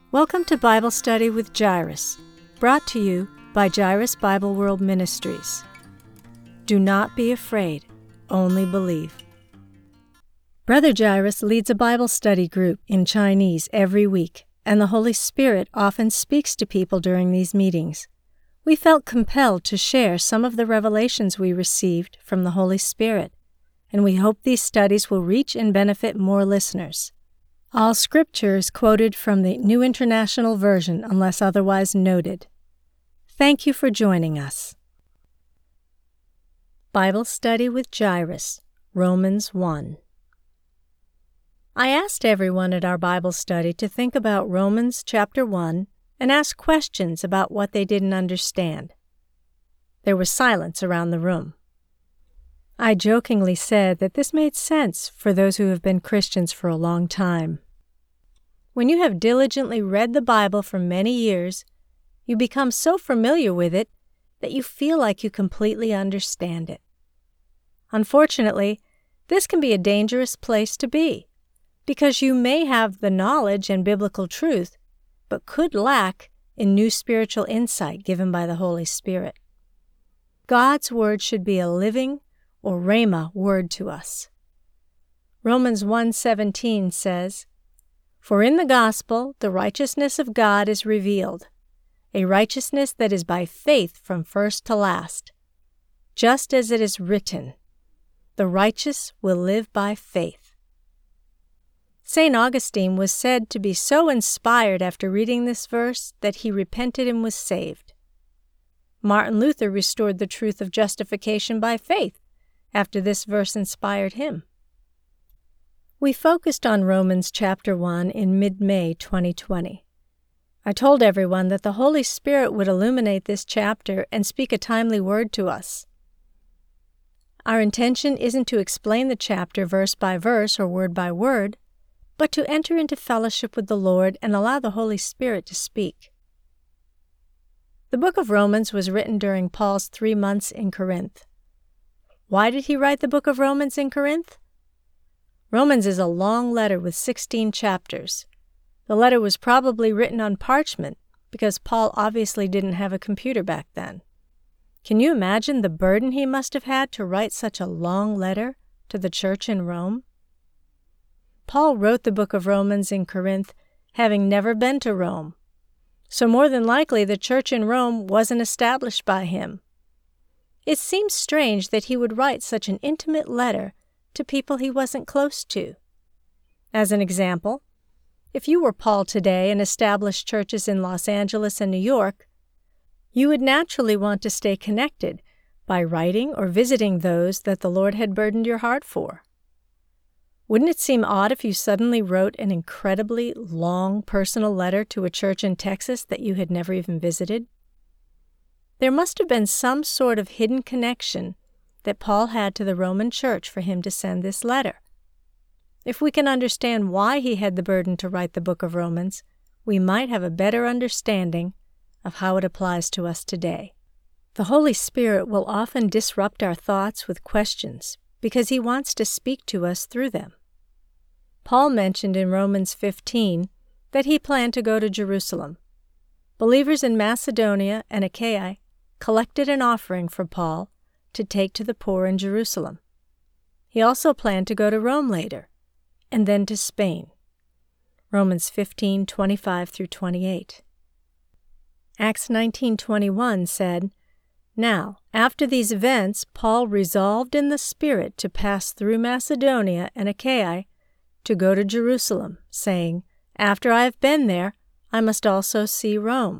Welcome to Bible Study with Jairus, brought to you by Jairus Bible World Ministries. Do not be afraid, only believe. Brother Jairus leads a Bible study group in Chinese every week, and the Holy Spirit often speaks to people during these meetings. We felt compelled to share some of the revelations we received from the Holy Spirit, and we hope these studies will reach and benefit more listeners. All scripture is quoted from the New International Version unless otherwise noted. Thank you for joining us. Bible Study with Jairus, Romans 1. I asked everyone at our Bible study to think about Romans chapter 1 and ask questions about what they didn't understand. There was silence around the room. I jokingly said that this made sense for those who have been Christians for a long time. When you have diligently read the Bible for many years, you become so familiar with it that you feel like you completely understand it. Unfortunately, this can be a dangerous place to be, because you may have the knowledge and biblical truth, but could lack in new spiritual insight given by the Holy Spirit. God's Word should be a living, or rhema, word to us. Romans 1:17 says, "For in the gospel the righteousness of God is revealed, a righteousness that is by faith from first to last. Just as it is written, the righteous will live by faith." St. Augustine was said to be so inspired after reading this verse that he repented and was saved. Martin Luther restored the truth of justification by faith after this verse inspired him. We focused on Romans chapter 1 in mid-May 2020. I told everyone that the Holy Spirit would illuminate this chapter and speak a timely word to us. Our intention isn't to explain the chapter verse by verse or word by word, but to enter into fellowship with the Lord and allow the Holy Spirit to speak. The book of Romans was written during Paul's 3 months in Corinth. Why did he write the book of Romans in Corinth? Romans is a long letter with 16 chapters. The letter was probably written on parchment because Paul obviously didn't have a computer back then. Can you imagine the burden he must have had to write such a long letter to the church in Rome? Paul wrote the book of Romans in Corinth having never been to Rome, so more than likely the church in Rome wasn't established by him. It seems strange that he would write such an intimate letter to people he wasn't close to. As an example, if you were Paul today and established churches in Los Angeles and New York, you would naturally want to stay connected by writing or visiting those that the Lord had burdened your heart for. Wouldn't it seem odd if you suddenly wrote an incredibly long personal letter to a church in Texas that you had never even visited? There must have been some sort of hidden connection that Paul had to the Roman church for him to send this letter. If we can understand why he had the burden to write the book of Romans, we might have a better understanding of how it applies to us today. The Holy Spirit will often disrupt our thoughts with questions because he wants to speak to us through them. Paul mentioned in Romans 15 that he planned to go to Jerusalem. Believers in Macedonia and Achaia collected an offering for Paul to take to the poor in Jerusalem. He also planned to go to Rome later, and then to Spain. Romans 15:25 through 28. Acts 19:21 said, "Now, after these events, Paul resolved in the Spirit to pass through Macedonia and Achaia to go to Jerusalem, saying, 'After I have been there, I must also see Rome.'"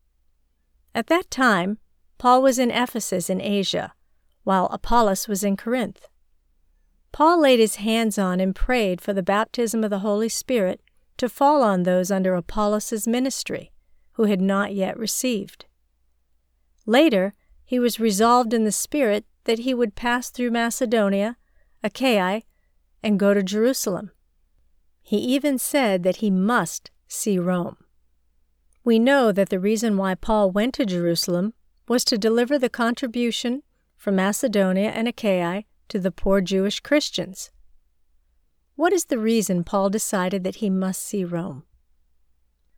At that time, Paul was in Ephesus in Asia, while Apollos was in Corinth. Paul laid his hands on and prayed for the baptism of the Holy Spirit to fall on those under Apollos' ministry who had not yet received. Later, he was resolved in the Spirit that he would pass through Macedonia, Achaia, and go to Jerusalem. He even said that he must see Rome. We know that the reason why Paul went to Jerusalem was to deliver the contribution from Macedonia and Achaia to the poor Jewish Christians. What is the reason Paul decided that he must see Rome?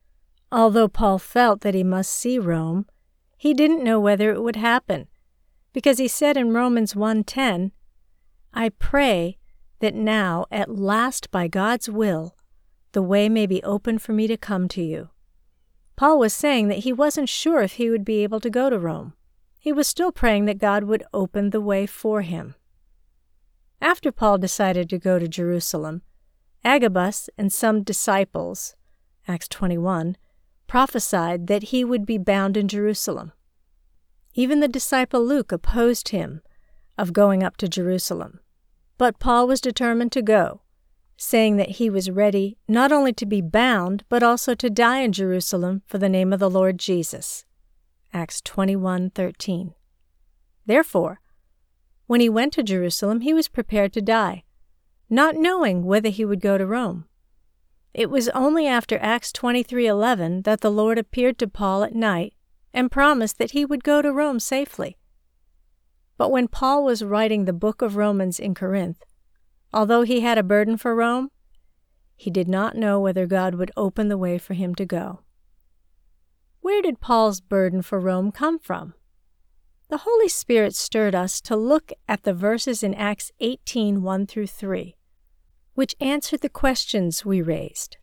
Although Paul felt that he must see Rome, he didn't know whether it would happen, because he said in Romans 1:10, "I pray that now, at last by God's will, the way may be open for me to come to you." Paul was saying that he wasn't sure if he would be able to go to Rome. He was still praying that God would open the way for him. After Paul decided to go to Jerusalem, Agabus and some disciples, Acts 21, prophesied that he would be bound in Jerusalem. Even the disciple Luke opposed him of going up to Jerusalem, but Paul was determined to go, saying that he was ready not only to be bound, but also to die in Jerusalem for the name of the Lord Jesus. Acts 21:13. Therefore, when he went to Jerusalem, he was prepared to die, not knowing whether he would go to Rome. It was only after Acts 23:11 that the Lord appeared to Paul at night and promised that he would go to Rome safely. But when Paul was writing the book of Romans in Corinth, although he had a burden for Rome, he did not know whether God would open the way for him to go. Where did Paul's burden for Rome come from? The Holy Spirit stirred us to look at the verses in Acts 18:1-3, which answered the questions we raised.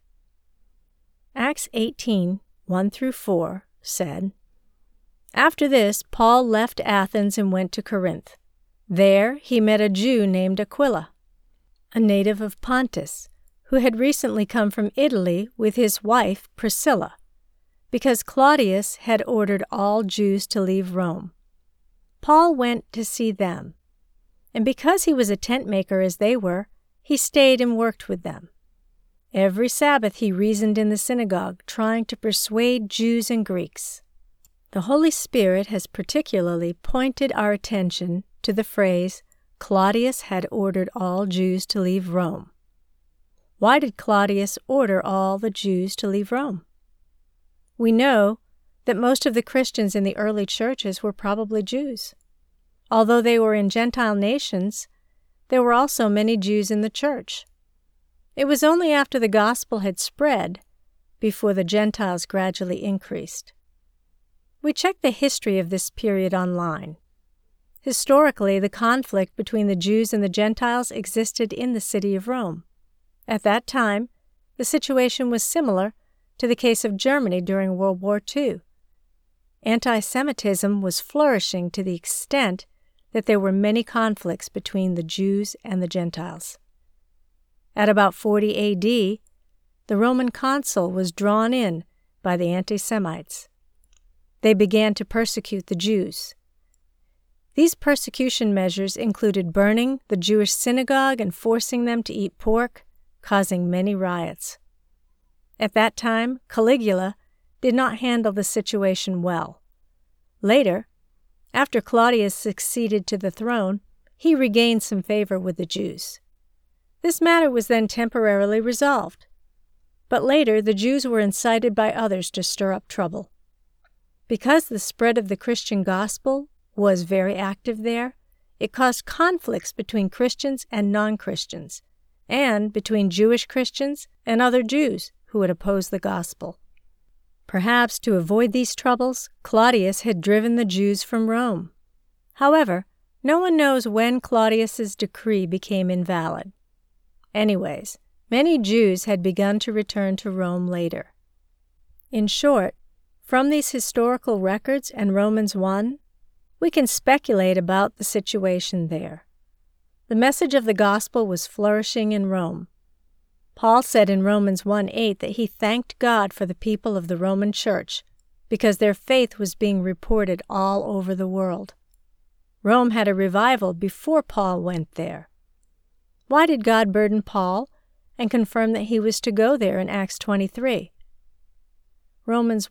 Acts 18:1-4 said, "After this, Paul left Athens and went to Corinth. There he met a Jew named Aquila, a native of Pontus, who had recently come from Italy with his wife Priscilla, because Claudius had ordered all Jews to leave Rome. Paul went to see them, and because he was a tent maker as they were, he stayed and worked with them. Every Sabbath he reasoned in the synagogue, trying to persuade Jews and Greeks." The Holy Spirit has particularly pointed our attention to the phrase, "Claudius had ordered all Jews to leave Rome." Why did Claudius order all the Jews to leave Rome? We know that most of the Christians in the early churches were probably Jews. Although they were in Gentile nations, there were also many Jews in the church. It was only after the gospel had spread before the Gentiles gradually increased. We checked the history of this period online. Historically, the conflict between the Jews and the Gentiles existed in the city of Rome. At that time, the situation was similar to the case of Germany during World War II. Anti-Semitism was flourishing to the extent that there were many conflicts between the Jews and the Gentiles. At about 40 AD, the Roman consul was drawn in by the anti-Semites. They began to persecute the Jews. These persecution measures included burning the Jewish synagogue and forcing them to eat pork, causing many riots. At that time, Caligula did not handle the situation well. Later, after Claudius succeeded to the throne, he regained some favor with the Jews. This matter was then temporarily resolved. But later, the Jews were incited by others to stir up trouble. Because the spread of the Christian gospel was very active there, it caused conflicts between Christians and non-Christians, and between Jewish Christians and other Jews who would oppose the gospel. Perhaps to avoid these troubles, Claudius had driven the Jews from Rome. However, no one knows when Claudius's decree became invalid. Anyways, many Jews had begun to return to Rome later. In short, from these historical records and Romans 1, we can speculate about the situation there. The message of the gospel was flourishing in Rome. Paul said in Romans 1:8 that he thanked God for the people of the Roman Church because their faith was being reported all over the world. Rome had a revival before Paul went there. Why did God burden Paul and confirm that he was to go there in Acts 23? Romans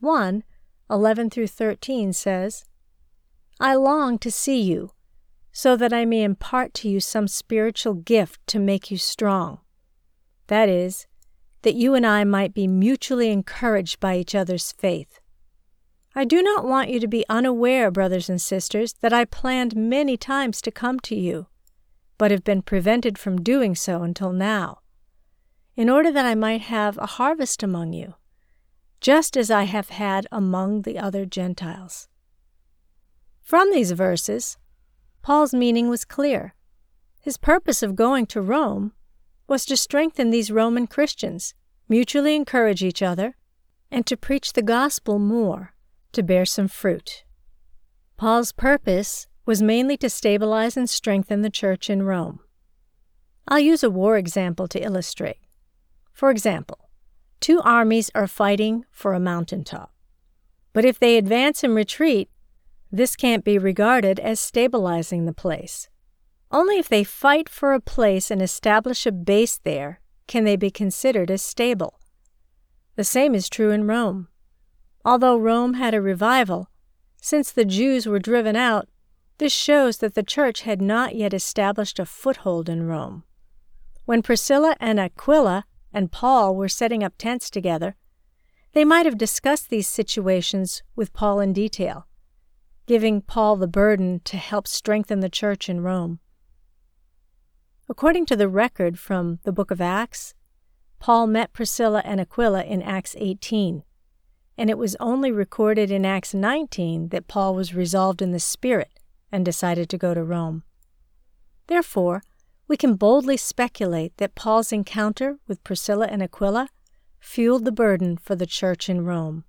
1:11-13 says, "I long to see you, so that I may impart to you some spiritual gift to make you strong. That is, that you and I might be mutually encouraged by each other's faith. I do not want you to be unaware, brothers and sisters, that I planned many times to come to you, but have been prevented from doing so until now, in order that I might have a harvest among you, just as I have had among the other Gentiles." From these verses, Paul's meaning was clear. His purpose of going to Rome was to strengthen these Roman Christians, mutually encourage each other, and to preach the gospel more, to bear some fruit. Paul's purpose was mainly to stabilize and strengthen the church in Rome. I'll use a war example to illustrate. For example, two armies are fighting for a mountaintop. But if they advance and retreat, this can't be regarded as stabilizing the place. Only if they fight for a place and establish a base there can they be considered as stable. The same is true in Rome. Although Rome had a revival, since the Jews were driven out, this shows that the church had not yet established a foothold in Rome. When Priscilla and Aquila and Paul were setting up tents together, they might have discussed these situations with Paul in detail, giving Paul the burden to help strengthen the church in Rome. According to the record from the book of Acts, Paul met Priscilla and Aquila in Acts 18, and it was only recorded in Acts 19 that Paul was resolved in the Spirit and decided to go to Rome. Therefore, we can boldly speculate that Paul's encounter with Priscilla and Aquila fueled the burden for the church in Rome.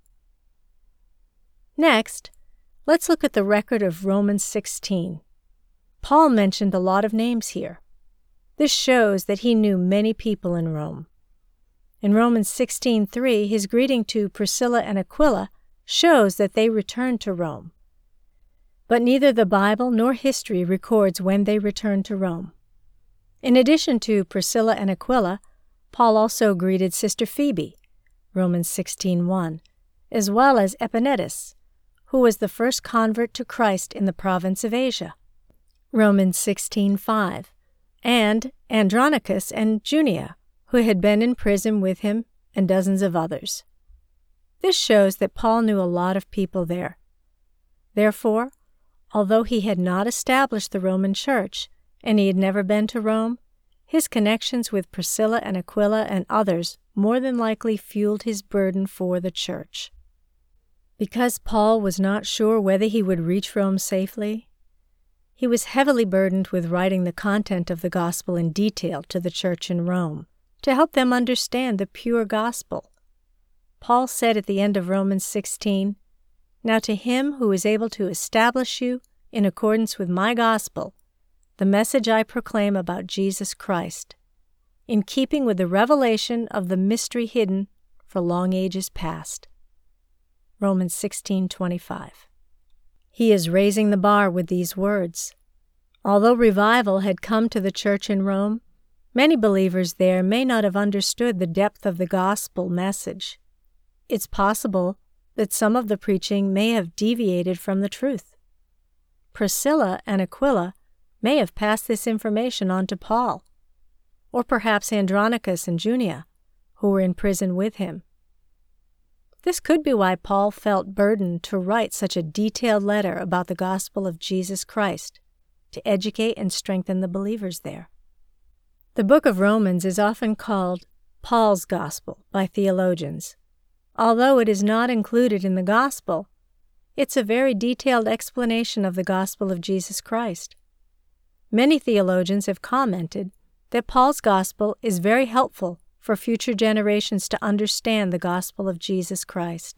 Next, let's look at the record of Romans 16. Paul mentioned a lot of names here. This shows that he knew many people in Rome. In Romans 16:3, his greeting to Priscilla and Aquila shows that they returned to Rome. But neither the Bible nor history records when they returned to Rome. In addition to Priscilla and Aquila, Paul also greeted Sister Phoebe, Romans 16:1, as well as Epaenetus, who was the first convert to Christ in the province of Asia, Romans 16:5, and Andronicus and Junia, who had been in prison with him, and dozens of others. This shows that Paul knew a lot of people there. Therefore, although he had not established the Roman church, and he had never been to Rome, his connections with Priscilla and Aquila and others more than likely fueled his burden for the church. Because Paul was not sure whether he would reach Rome safely, he was heavily burdened with writing the content of the gospel in detail to the church in Rome, to help them understand the pure gospel. Paul said at the end of Romans 16, "Now to him who is able to establish you in accordance with my gospel, the message I proclaim about Jesus Christ, in keeping with the revelation of the mystery hidden for long ages past." Romans 16:25. He is raising the bar with these words. Although revival had come to the church in Rome, many believers there may not have understood the depth of the gospel message. It's possible that some of the preaching may have deviated from the truth. Priscilla and Aquila may have passed this information on to Paul, or perhaps Andronicus and Junia, who were in prison with him. This could be why Paul felt burdened to write such a detailed letter about the gospel of Jesus Christ, to educate and strengthen the believers there. The book of Romans is often called Paul's Gospel by theologians. Although it is not included in the gospel, it's a very detailed explanation of the gospel of Jesus Christ. Many theologians have commented that Paul's gospel is very helpful for future generations to understand the gospel of Jesus Christ.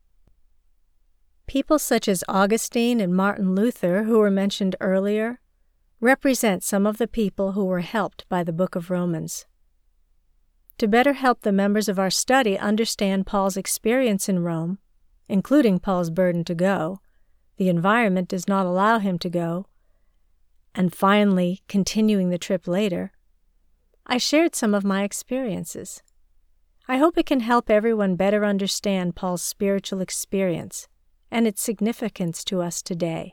People such as Augustine and Martin Luther, who were mentioned earlier, represent some of the people who were helped by the book of Romans. To better help the members of our study understand Paul's experience in Rome, including Paul's burden to go, the environment does not allow him to go, and finally continuing the trip later, I shared some of my experiences. I hope it can help everyone better understand Paul's spiritual experience and its significance to us today.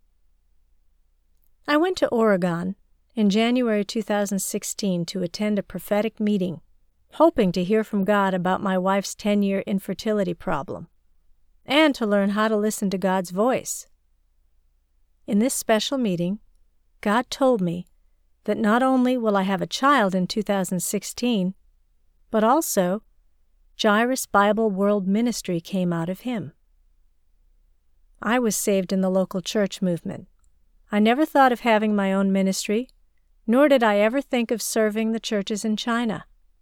I went to Oregon in January 2016 to attend a prophetic meeting, hoping to hear from God about my wife's 10-year infertility problem, and to learn how to listen to God's voice. In this special meeting, God told me that not only will I have a child in 2016, but also Jairus Bible World Ministry came out of him. I was saved in the local church movement. I never thought of having my own ministry, nor did I ever think of serving the churches in China.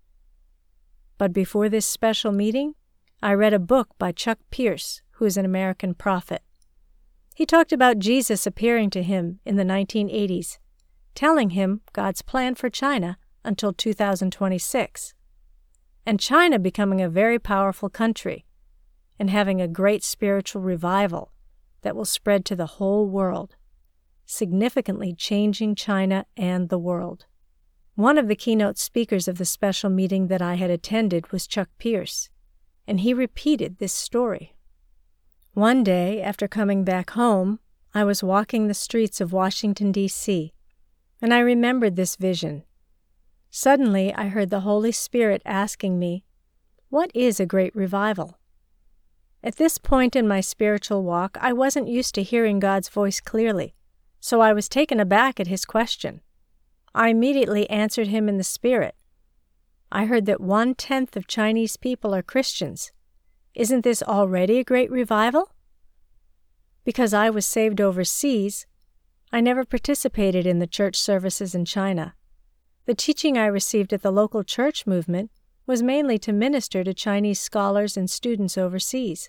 But before this special meeting, I read a book by Chuck Pierce, who is an American prophet. He talked about Jesus appearing to him in the 1980s, telling him God's plan for China until 2026, and China becoming a very powerful country and having a great spiritual revival that will spread to the whole world, significantly changing China and the world. One of the keynote speakers of the special meeting that I had attended was Chuck Pierce, and he repeated this story. One day, after coming back home, I was walking the streets of Washington, D.C., and I remembered this vision. Suddenly, I heard the Holy Spirit asking me, "What is a great revival?" At this point in my spiritual walk, I wasn't used to hearing God's voice clearly, so I was taken aback at his question. I immediately answered him in the Spirit. I heard that 1/10 of Chinese people are Christians. Isn't this already a great revival? Because I was saved overseas, I never participated in the church services in China. The teaching I received at the local church movement was mainly to minister to Chinese scholars and students overseas.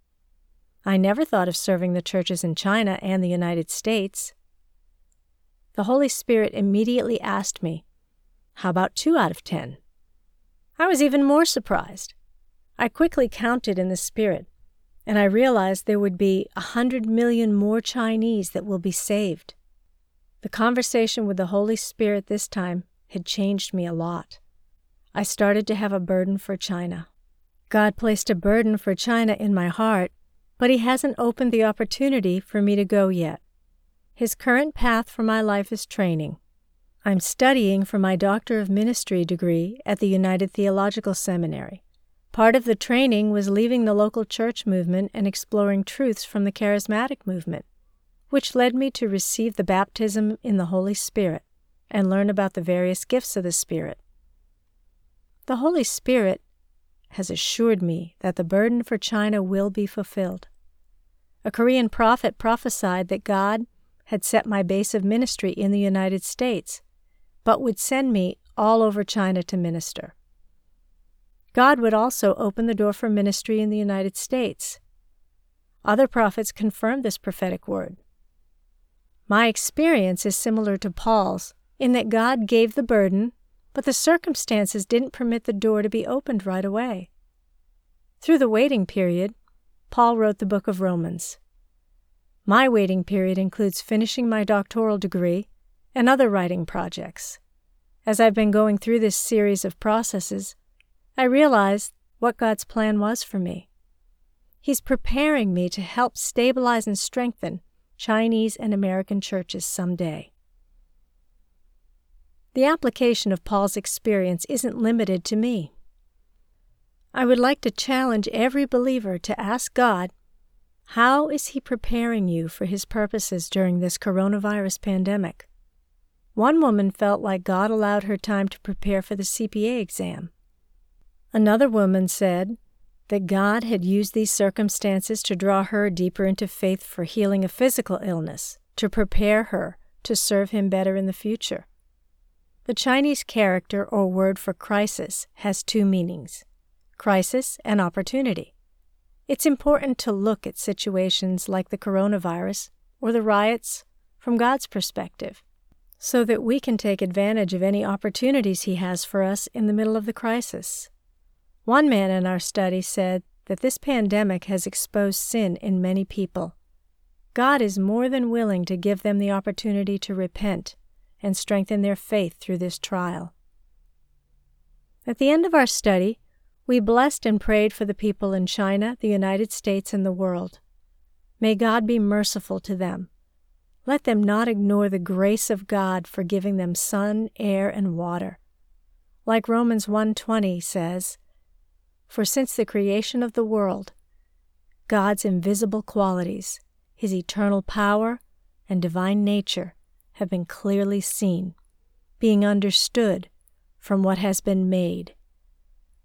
I never thought of serving the churches in China and the United States. The Holy Spirit immediately asked me, "How about 2 out of 10? I was even more surprised. I quickly counted in the Spirit, and I realized there would be 100 million more Chinese that will be saved. The conversation with the Holy Spirit this time had changed me a lot. I started to have a burden for China. God placed a burden for China in my heart, but He hasn't opened the opportunity for me to go yet. His current path for my life is training. I'm studying for my Doctor of Ministry degree at the United Theological Seminary. Part of the training was leaving the local church movement and exploring truths from the charismatic movement, which led me to receive the baptism in the Holy Spirit and learn about the various gifts of the Spirit. The Holy Spirit has assured me that the burden for China will be fulfilled. A Korean prophet prophesied that God had set my base of ministry in the United States, but would send me all over China to minister. God would also open the door for ministry in the United States. Other prophets confirmed this prophetic word. My experience is similar to Paul's in that God gave the burden, but the circumstances didn't permit the door to be opened right away. Through the waiting period, Paul wrote the book of Romans. My waiting period includes finishing my doctoral degree and other writing projects. As I've been going through this series of processes, I realized what God's plan was for me. He's preparing me to help stabilize and strengthen Chinese and American churches someday. The application of Paul's experience isn't limited to me. I would like to challenge every believer to ask God, how is He preparing you for His purposes during this coronavirus pandemic? One woman felt like God allowed her time to prepare for the CPA exam. Another woman said that God had used these circumstances to draw her deeper into faith for healing a physical illness, to prepare her to serve Him better in the future. The Chinese character or word for crisis has 2 meanings, crisis and opportunity. It's important to look at situations like the coronavirus or the riots from God's perspective, so that we can take advantage of any opportunities He has for us in the middle of the crisis. One man in our study said that this pandemic has exposed sin in many people. God is more than willing to give them the opportunity to repent and strengthen their faith through this trial. At the end of our study, we blessed and prayed for the people in China, the United States, and the world. May God be merciful to them. Let them not ignore the grace of God for giving them sun, air, and water. Like Romans 1:20 says, "For since the creation of the world, God's invisible qualities, His eternal power and divine nature have been clearly seen, being understood from what has been made,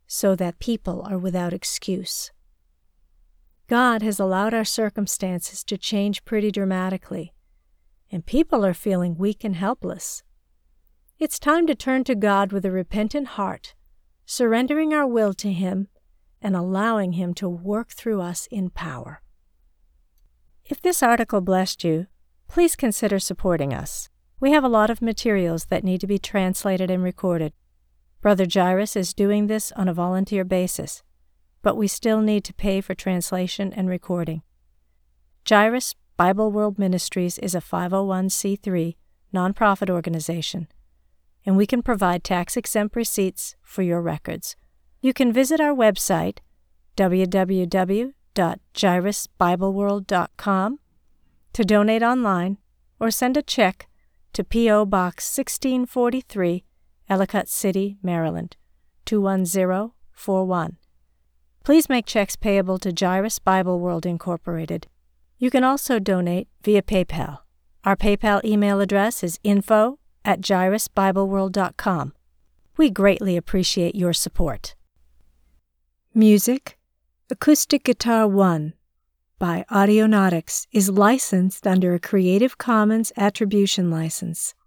so that people are without excuse. God has allowed our circumstances to change pretty dramatically, and people are feeling weak and helpless. It's time to turn to God with a repentant heart, surrendering our will to Him and allowing Him to work through us in power. If this article blessed you, please consider supporting us. We have a lot of materials that need to be translated and recorded. Brother Jairus is doing this on a volunteer basis, but we still need to pay for translation and recording. Jairus Bible World Ministries is a 501c3 nonprofit organization, and we can provide tax-exempt receipts for your records. You can visit our website, www.jairusbibleworld.com, to donate online or send a check to P.O. Box 1643, Ellicott City, Maryland, 21041. Please make checks payable to Jairus Bible World Incorporated. You can also donate via PayPal. Our PayPal email address is info@jairusbibleworld.com. We greatly appreciate your support. Music, Acoustic Guitar 1 by Audionautics is licensed under a Creative Commons Attribution License.